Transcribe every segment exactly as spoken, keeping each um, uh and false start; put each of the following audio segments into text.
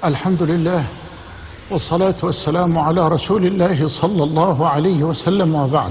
الحمد لله، والصلاة والسلام على رسول الله صلى الله عليه وسلم، وبعد.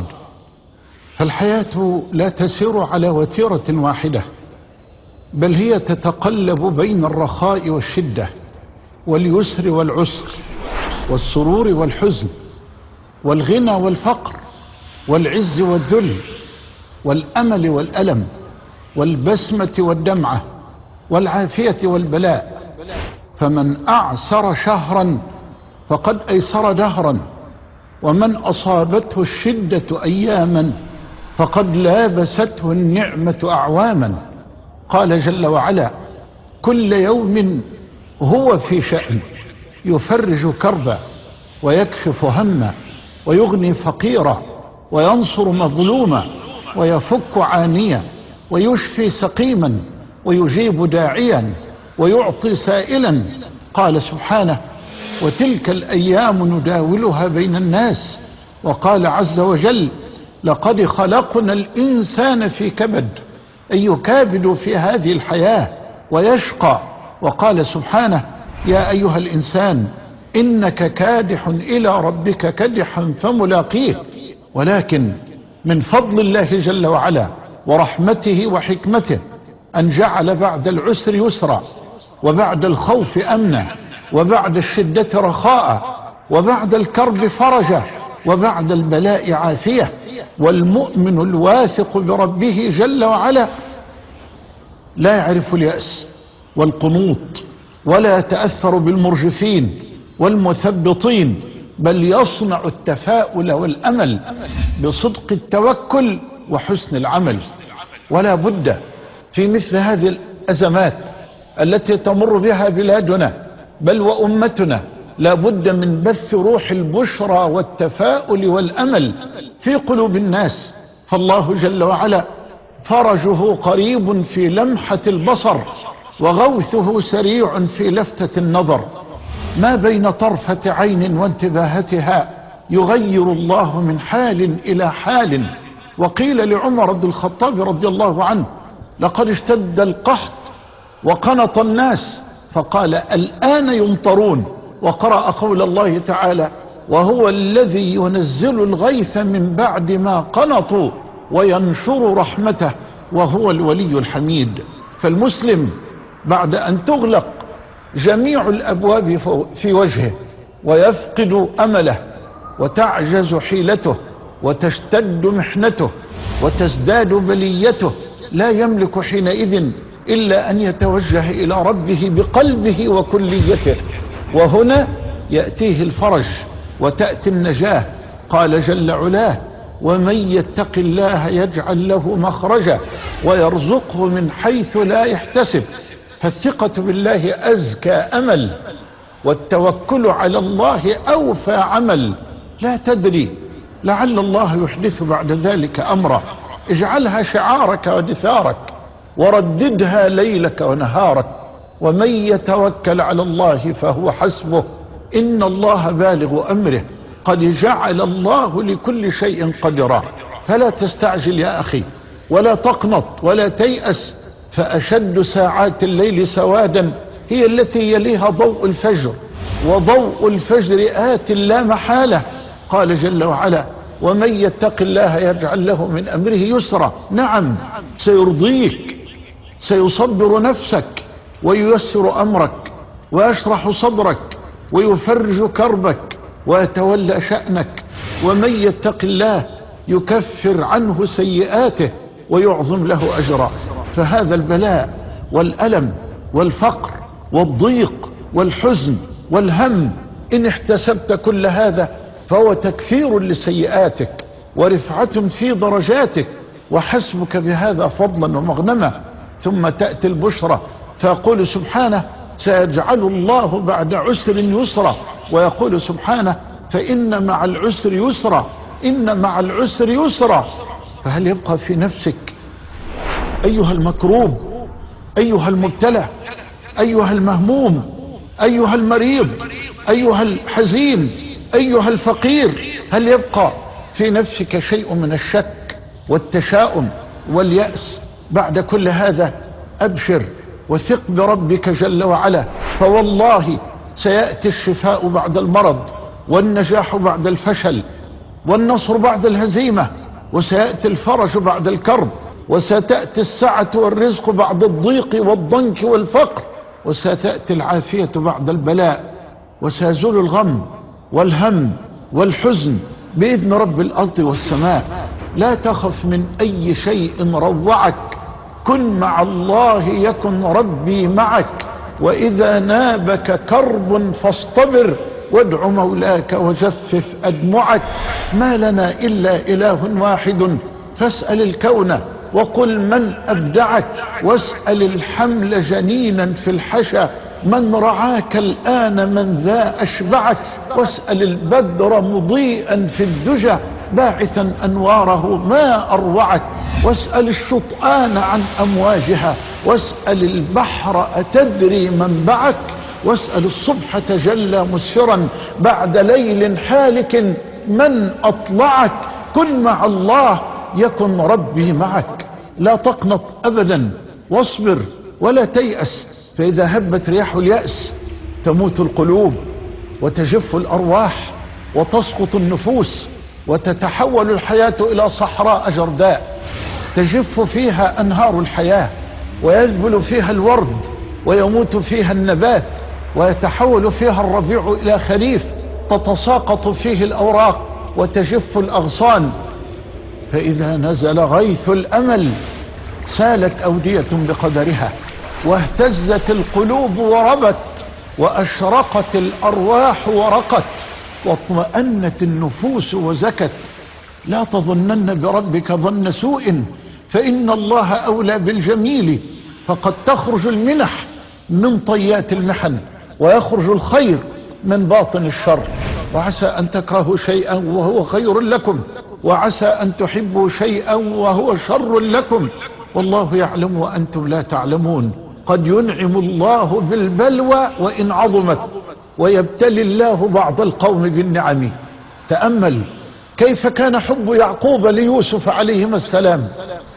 فالحياة لا تسير على وتيرة واحدة، بل هي تتقلب بين الرخاء والشدة، واليسر والعسر، والسرور والحزن، والغنى والفقر، والعز والذل، والأمل والألم، والبسمة والدمعة، والعافية والبلاء. فمن أعسر شهرا فقد أيسر دهرا، ومن أصابته الشدة أياما فقد لابسته النعمة أعواما. قال جل وعلا: كل يوم هو في شأن، يفرج كربا، ويكشف هما، ويغني فقيرا، وينصر مظلوما، ويفك عانيا، ويشفي سقيما، ويجيب داعيا، ويعطي سائلا. قال سبحانه: وتلك الأيام نداولها بين الناس. وقال عز وجل: لقد خلقنا الإنسان في كبد، أي يكابد في هذه الحياة ويشقى. وقال سبحانه: يا أيها الإنسان إنك كادح إلى ربك كدحا فملاقيه. ولكن من فضل الله جل وعلا ورحمته وحكمته أن جعل بعد العسر يسرا، وبعد الخوف أمنا، وبعد الشدة رخاء، وبعد الكرب فرجا، وبعد البلاء عافية. والمؤمن الواثق بربه جل وعلا لا يعرف اليأس والقنوط، ولا يتأثر بالمرجفين والمثبطين، بل يصنع التفاؤل والأمل بصدق التوكل وحسن العمل. ولا بد في مثل هذه الأزمات التي تمر بها بلادنا بل وأمتنا، لا بد من بث روح البشرى والتفاؤل والأمل في قلوب الناس. فالله جل وعلا فرجه قريب في لمحة البصر، وغوثه سريع في لفتة النظر. ما بين طرفة عين وانتباهتها يغير الله من حال إلى حال. وقيل لعمر بن الخطاب رضي الله عنه: لقد اشتد القحط وقنط الناس، فقال: الآن يمطرون. وقرأ قول الله تعالى: وهو الذي ينزل الغيث من بعد ما قنطوا وينشر رحمته وهو الولي الحميد. فالمسلم بعد أن تغلق جميع الأبواب في وجهه ويفقد أمله وتعجز حيلته وتشتد محنته وتزداد بليته، لا يملك حينئذ إلا أن يتوجه إلى ربه بقلبه وكليته، وهنا يأتيه الفرج وتأتي النجاة. قال جل علاه: ومن يتق الله يجعل له مخرجا ويرزقه من حيث لا يحتسب. فالثقة بالله أزكى أمل، والتوكل على الله أوفى عمل. لا تدري لعل الله يحدث بعد ذلك أمرا. اجعلها شعارك ودثارك، ورددها ليلك ونهارك. ومن يتوكل على الله فهو حسبه، إن الله بالغ أمره، قد جعل الله لكل شيء قدرا. فلا تستعجل يا أخي، ولا تقنط، ولا تيأس، فأشد ساعات الليل سوادا هي التي يليها ضوء الفجر، وضوء الفجر آت لا محالة. قال جل وعلا: ومن يتق الله يجعل له من أمره يسرا. نعم، سيرضيك، سيصبر نفسك، وييسر أمرك، ويشرح صدرك، ويفرج كربك، ويتولى شأنك. ومن يتق الله يكفر عنه سيئاته ويعظم له أجرا. فهذا البلاء والألم والفقر والضيق والحزن والهم، إن احتسبت كل هذا فهو تكفير لسيئاتك ورفعة في درجاتك، وحسبك بهذا فضلا ومغنما. ثم تأتي البشرى فيقول سبحانه: سيجعل الله بعد عسر يسرا. ويقول سبحانه: فإن مع العسر يسرا، إن مع العسر يسرا. فهل يبقى في نفسك أيها المكروب، أيها المبتلى، أيها المهموم، أيها المريض، أيها الحزين، أيها الفقير، هل يبقى في نفسك شيء من الشك والتشاؤم واليأس بعد كل هذا؟ أبشر وثق بربك جل وعلا، فوالله سيأتي الشفاء بعد المرض، والنجاح بعد الفشل، والنصر بعد الهزيمة، وسيأتي الفرج بعد الكرب، وستأتي السعة والرزق بعد الضيق والضنك والفقر، وستأتي العافية بعد البلاء، وسيزول الغم والهم والحزن بإذن رب الأرض والسماء. لا تخف من أي شيء روعك، كن مع الله يكن ربي معك. وإذا نابك كرب فاصطبر، وادع مولاك وجفف أدمعك. ما لنا إلا إله واحد، فاسأل الكون وقل من أبدعك. واسأل الحمل جنينا في الحشا، من رعاك الآن من ذا أشبعك. واسأل البدر مضيئا في الدجى، باعثا أنواره ما أروعك. واسأل الشطآن عن أمواجها، واسأل البحر أتدري منبعك. واسأل الصبح تجلى مسفرا بعد ليل حالك، من أطلعك. كن مع الله يكن ربي معك. لا تقنط أبدا، واصبر ولا تيأس، فإذا هبت رياح اليأس تموت القلوب وتجف الأرواح وتسقط النفوس، وتتحول الحياة إلى صحراء جرداء تجف فيها أنهار الحياة، ويذبل فيها الورد، ويموت فيها النبات، ويتحول فيها الربيع إلى خريف، تتساقط فيه الأوراق وتجف الأغصان. فإذا نزل غيث الأمل سالت أودية بقدرها، واهتزت القلوب وربت، وأشرقت الأرواح ورقت، واطمأنت النفوس وزكت. لا تظنن بربك ظن سوء، فإن الله أولى بالجميل. فقد تخرج المنح من طيات المحن، ويخرج الخير من باطن الشر. وعسى أن تكرهوا شيئا وهو خير لكم، وعسى أن تحبوا شيئا وهو شر لكم، والله يعلم وأنتم لا تعلمون. قد ينعم الله بالبلوى وإن عظمت، ويبتلي الله بعض القوم بالنعم. تأمل كيف كان حب يعقوب ليوسف عليهما السلام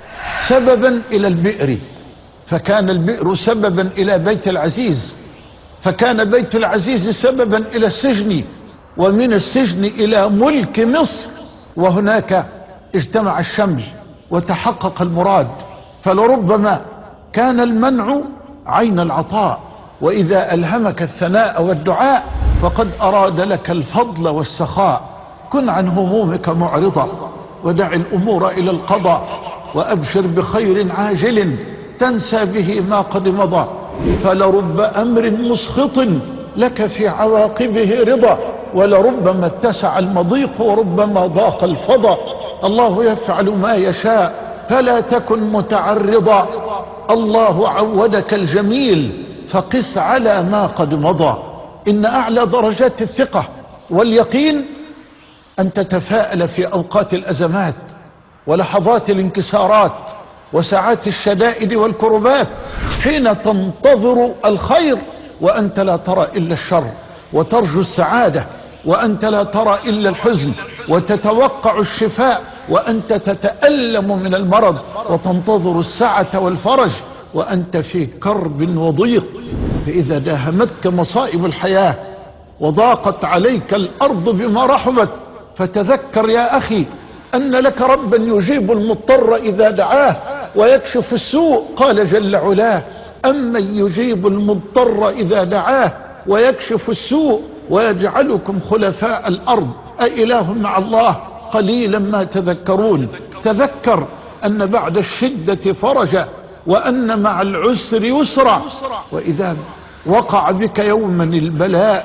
سببا إلى البئر، فكان البئر سببا إلى بيت العزيز، فكان بيت العزيز سببا إلى السجن، ومن السجن إلى ملك مصر، وهناك اجتمع الشمل وتحقق المراد. فلربما كان المنع عين العطاء، وإذا ألهمك الثناء والدعاء فقد أراد لك الفضل والسخاء. كن عن همومك معرضا، ودع الأمور إلى القضاء، وأبشر بخير عاجل تنسى به ما قد مضى. فلرب أمر مسخط لك في عواقبه رضا، ولربما اتسع المضيق وربما ضاق الفضا. الله يفعل ما يشاء فلا تكن متعرضا. الله عودك الجميل فقس على ما قد مضى. إن أعلى درجات الثقة واليقين أن تتفاءل في أوقات الأزمات ولحظات الانكسارات وساعات الشدائد والكربات، حين تنتظر الخير وأنت لا ترى إلا الشر، وترجو السعادة وأنت لا ترى إلا الحزن، وتتوقع الشفاء وأنت تتألم من المرض، وتنتظر السعة والفرج وأنت في كرب وضيق. فإذا داهمتك مصائب الحياة وضاقت عليك الأرض بما رحبت، فتذكر يا أخي أن لك ربا يجيب المضطر إذا دعاه ويكشف السوء. قال جل علاه: أمن يجيب المضطر إذا دعاه ويكشف السوء ويجعلكم خلفاء الأرض أإله مع الله قليلا ما تذكرون. تذكر أن بعد الشدة فرجا، وأن مع العسر يسرا. وإذا وقع بك يوما البلاء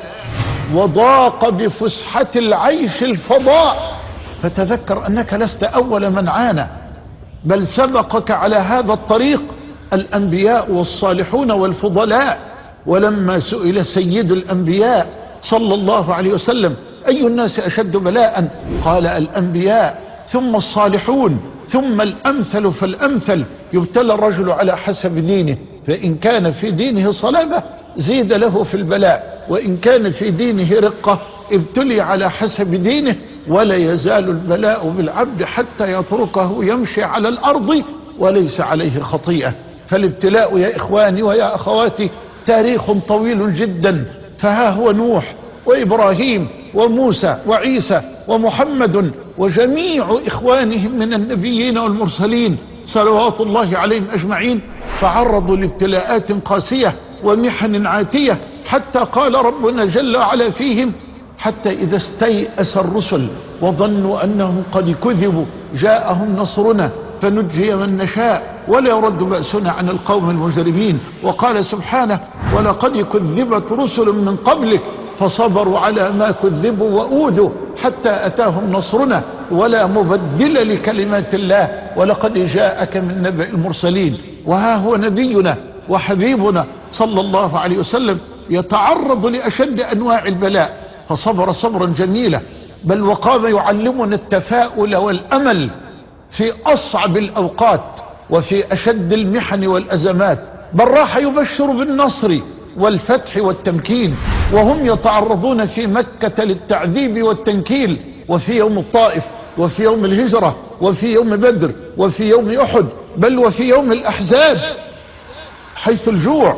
وضاق بفسحة العيش الفضاء، فتذكر أنك لست أول من عانى، بل سبقك على هذا الطريق الأنبياء والصالحون والفضلاء. ولما سئل سيد الأنبياء صلى الله عليه وسلم: أي الناس أشد بلاء؟ قال: الأنبياء، ثم الصالحون، ثم الأمثل فالأمثل. يبتلى الرجل على حسب دينه، فإن كان في دينه صلابة زيد له في البلاء، وإن كان في دينه رقة ابتلي على حسب دينه. ولا يزال البلاء بالعبد حتى يتركه يمشي على الأرض وليس عليه خطيئة. فالابتلاء يا إخواني ويا أخواتي تاريخ طويل جدا، فها هو نوح وإبراهيم وموسى وعيسى ومحمد وجميع إخوانهم من النبيين والمرسلين صلوات الله عليهم أجمعين تعرضوا لابتلاءات قاسية ومحن عاتية، حتى قال ربنا جل وعلا فيهم: حتى إذا استيأس الرسل وظنوا أنهم قد كذبوا جاءهم نصرنا فنجي من نشاء ولا يرد بأسنا عن القوم المجرمين. وقال سبحانه: ولقد كذبت رسل من قبلك فصبروا على ما كذبوا وأوذوا حتى أتاهم نصرنا ولا مبدل لكلمات الله ولقد جاءك من نبأ المرسلين. وها هو نبينا وحبيبنا صلى الله عليه وسلم يتعرض لأشد أنواع البلاء فصبر صبرا جميلا، بل وقام يعلمنا التفاؤل والأمل في أصعب الأوقات وفي أشد المحن والأزمات، بل راح يبشر بالنصر والفتح والتمكين وهم يتعرضون في مكة للتعذيب والتنكيل، وفي يوم الطائف وفي يوم الهجرة وفي يوم بدر وفي يوم أحد، بل وفي يوم الأحزاب حيث الجوع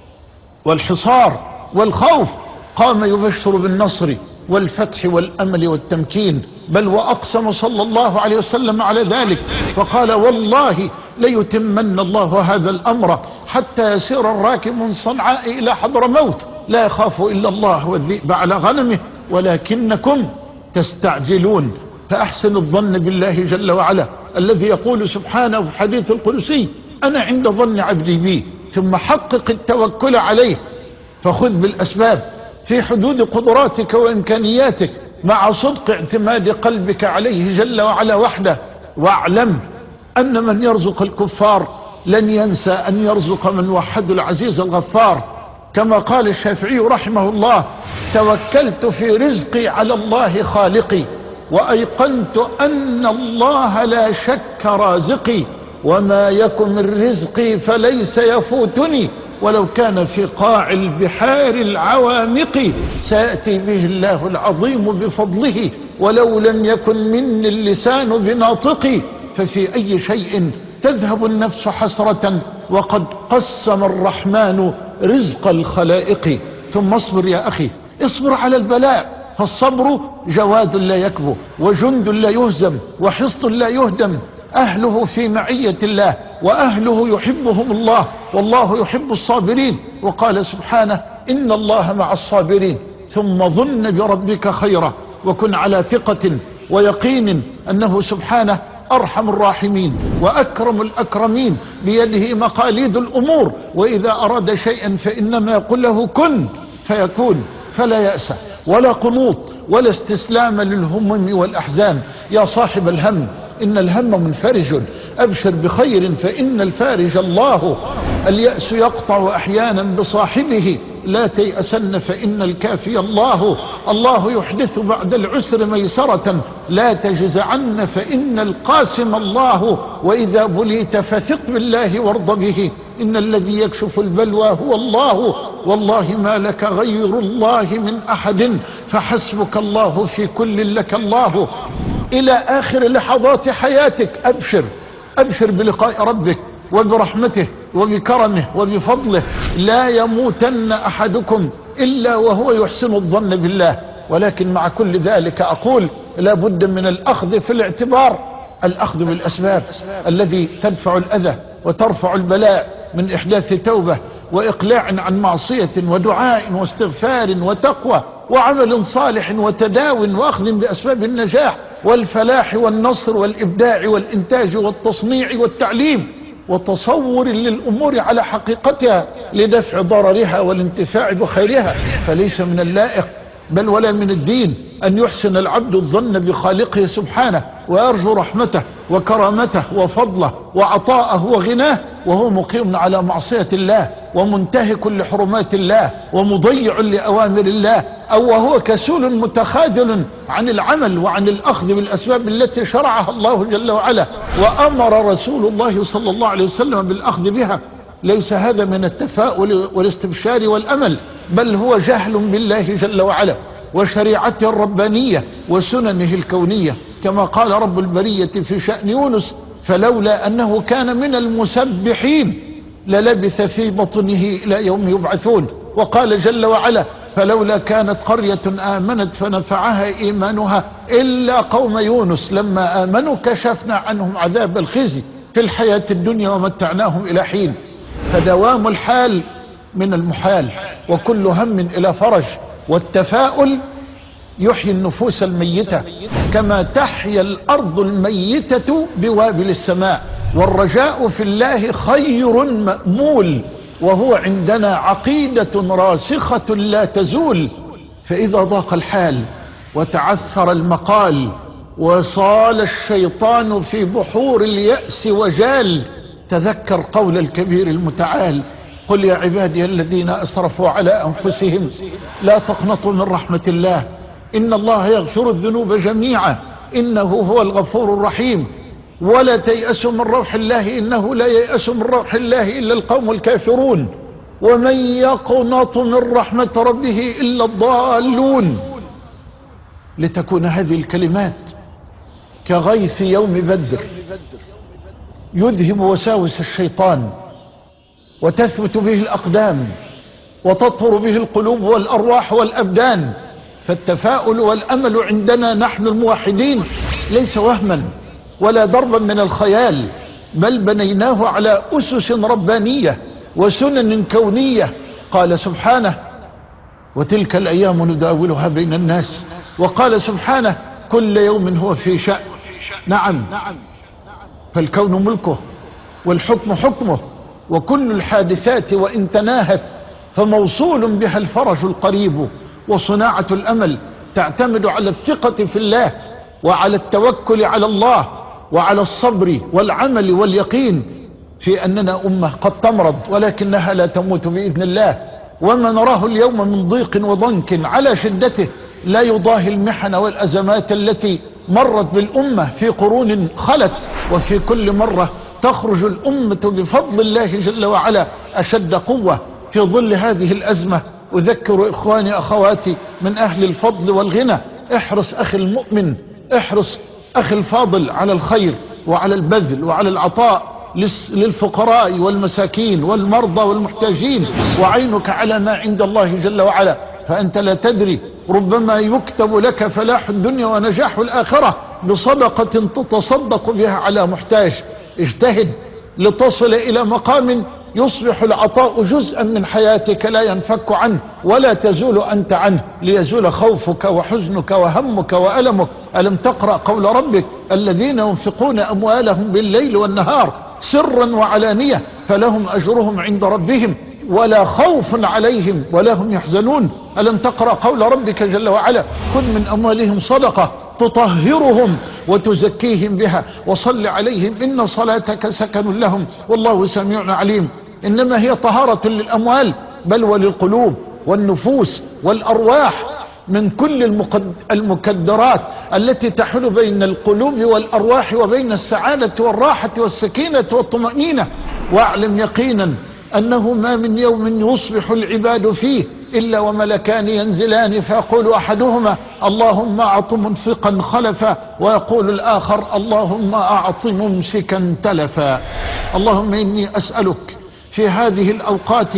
والحصار والخوف قام يبشر بالنصر والفتح والأمل والتمكين، بل وأقسم صلى الله عليه وسلم على ذلك فقال: والله ليتمن الله هذا الأمر حتى يسير الراكب من صنعاء إلى حضرموت لا يخاف إلا الله والذئب على غنمه ولكنكم تستعجلون. فأحسن الظن بالله جل وعلا الذي يقول سبحانه في الحديث القدسي: أنا عند ظن عبدي بي، ثم حقق التوكل عليه فخذ بالأسباب في حدود قدراتك وإمكانياتك مع صدق اعتماد قلبك عليه جل وعلا وحده، واعلم أن من يرزق الكفار لن ينسى أن يرزق من وحد العزيز الغفار. كما قال الشافعي رحمه الله: توكلت في رزقي على الله خالقي وأيقنت أن الله لا شك رازقي، وما يكن من رزقي فليس يفوتني ولو كان في قاع البحار العوامق، سيأتي به الله العظيم بفضله ولو لم يكن مني اللسان بناطقي. ففي أي شيء تذهب النفس حسرة وقد قسم الرحمن رزق الخلائق. ثم اصبر يا أخي، اصبر على البلاء، فالصبر جواد لا يكبو وجند لا يهزم وحصن لا يهدم، أهله في معية الله وأهله يحبهم الله والله يحب الصابرين. وقال سبحانه: إن الله مع الصابرين. ثم ظن بربك خيرا وكن على ثقة ويقين أنه سبحانه أرحم الراحمين وأكرم الأكرمين، بيده مقاليد الأمور، وإذا أراد شيئا فإنما يقول له كن فيكون. فلا يأس ولا قنوط ولا استسلام للهمم والأحزان. يا صاحب الهم إن الهم منفرج، أبشر بخير فإن الفارج الله. اليأس يقطع أحيانا بصاحبه، لا تيأسن فإن الكافي الله. الله يحدث بعد العسر ميسرة، لا تجزعن فإن القاسم الله. وإذا بليت فثق بالله وارض به، إن الذي يكشف البلوى هو الله، والله ما لك غير الله من أحد، فحسبك الله في كل لك الله. إلى آخر لحظات حياتك أبشر، أبشر بلقاء ربك وبرحمته وبكرمه وبفضله. لا يموتن أحدكم إلا وهو يحسن الظن بالله. ولكن مع كل ذلك أقول لا بد من الأخذ في الاعتبار، الأخذ بالأسباب الذي تدفع الأذى وترفع البلاء من إحداث توبة وإقلاع عن معصية ودعاء واستغفار وتقوى وعمل صالح وتداو وأخذ بأسباب النجاح والفلاح والنصر والإبداع والإنتاج والتصنيع والتعليم، وتصور للأمور على حقيقتها لدفع ضررها والانتفاع بخيرها. فليس من اللائق بل ولا من الدين أن يحسن العبد الظن بخالقه سبحانه ويرجو رحمته وكرامته وفضله وعطاءه وغناه وهو مقيم على معصية الله ومنتهك لحرمات الله ومضيع لأوامر الله، أو وهو كسول متخاذل عن العمل وعن الأخذ بالأسباب التي شرعها الله جل وعلا وأمر رسول الله صلى الله عليه وسلم بالأخذ بها. ليس هذا من التفاؤل والاستبشار والأمل، بل هو جهل بالله جل وعلا وشريعته الربانية وسننه الكونية، كما قال رب البرية في شأن يونس: فلولا أنه كان من المسبحين للبث في بطنه إلى يوم يبعثون. وقال جل وعلا: فلولا كانت قرية آمنت فنفعها إيمانها إلا قوم يونس لما آمنوا كشفنا عنهم عذاب الخزي في الحياة الدنيا ومتعناهم إلى حين. فدوام الحال من المحال، وكل هم إلى فرج، والتفاؤل يحيي النفوس الميتة كما تحيا الأرض الميتة بوابل السماء. والرجاء في الله خير مأمول، وهو عندنا عقيدة راسخة لا تزول. فإذا ضاق الحال وتعثر المقال وصال الشيطان في بحور اليأس وجال، تذكر قول الكبير المتعال: قل يا عبادي الذين أسرفوا على أنفسهم لا تقنطوا من رحمة الله إن الله يغفر الذنوب جميعا إنه هو الغفور الرحيم، ولا تيأسوا من روح الله إنه لا ييأس من روح الله إلا القوم الكافرون، ومن يقنط من رحمة ربه إلا الضالون. لتكون هذه الكلمات كغيث يوم بدر يذهب وساوس الشيطان، وتثبت به الأقدام، وتطهر به القلوب والأرواح والأبدان. فالتفاؤل والأمل عندنا نحن الموحدين ليس وهما ولا ضربا من الخيال، بل بنيناه على أسس ربانية وسنن كونية. قال سبحانه: وتلك الأيام نداولها بين الناس. وقال سبحانه: كل يوم هو في شأن. نعم، فالكون ملكه والحكم حكمه، وكل الحادثات وإن تناهت فموصول بها الفرج القريب. وصناعة الأمل تعتمد على الثقة في الله، وعلى التوكل على الله، وعلى الصبر والعمل واليقين في أننا أمة قد تمرض ولكنها لا تموت بإذن الله. وما نراه اليوم من ضيق وضنك على شدته لا يضاهي المحن والأزمات التي مرت بالأمة في قرون خلت، وفي كل مرة تخرج الأمة بفضل الله جل وعلا أشد قوة. في ظل هذه الأزمة أذكر إخواني أخواتي من أهل الفضل والغنى: احرص أخي المؤمن، احرص أخي الفاضل على الخير وعلى البذل وعلى العطاء للفقراء والمساكين والمرضى والمحتاجين، وعينك على ما عند الله جل وعلا، فأنت لا تدري، ربما يكتب لك فلاح الدنيا ونجاح الآخرة بصدقة تتصدق بها على محتاج. اجتهد لتصل إلى مقام يصبح العطاء جزءا من حياتك لا ينفك عنه ولا تزول أنت عنه، ليزول خوفك وحزنك وهمك وألمك. ألم تقرأ قول ربك: الذين ينفقون أموالهم بالليل والنهار سرا وعلانية فلهم أجرهم عند ربهم ولا خوف عليهم ولا هم يحزنون. ألم تقرأ قول ربك جل وعلا: خذ من أموالهم صدقة تطهرهم وتزكيهم بها وصل عليهم إن صلاتك سكن لهم والله سميع عليم. إنما هي طهارة للأموال بل وللقلوب والنفوس والأرواح من كل المكدرات التي تحول بين القلوب والأرواح وبين السعادة والراحة والسكينة والطمأنينة. واعلم يقينا أنه ما من يوم يصبح العباد فيه إلا وملكان ينزلان فيقول أحدهما: اللهم أعط منفقا خلفا، ويقول الآخر: اللهم أعط ممسكا تلفا. اللهم إني أسألك في هذه الأوقات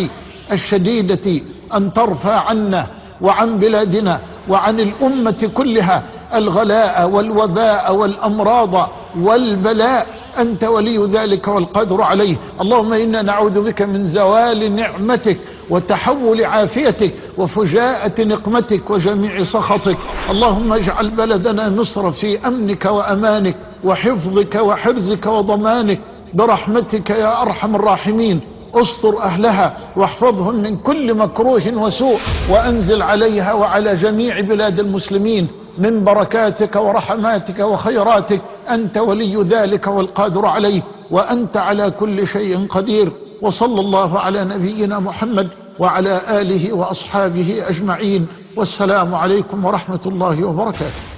الشديدة أن ترفع عنا وعن بلادنا وعن الأمة كلها الغلاء والوباء والأمراض والبلاء، أنت ولي ذلك والقادر عليه. اللهم إنا نعوذ بك من زوال نعمتك وتحول عافيتك وفجاءة نقمتك وجميع سخطك. اللهم اجعل بلدنا مصر في أمنك وأمانك وحفظك وحرزك وضمانك برحمتك يا أرحم الراحمين. استر أهلها واحفظهم من كل مكروه وسوء، وأنزل عليها وعلى جميع بلاد المسلمين من بركاتك ورحماتك وخيراتك. أنت ولي ذلك والقادر عليه، وأنت على كل شيء قدير. وصلى الله على نبينا محمد وعلى آله وأصحابه أجمعين، والسلام عليكم ورحمة الله وبركاته.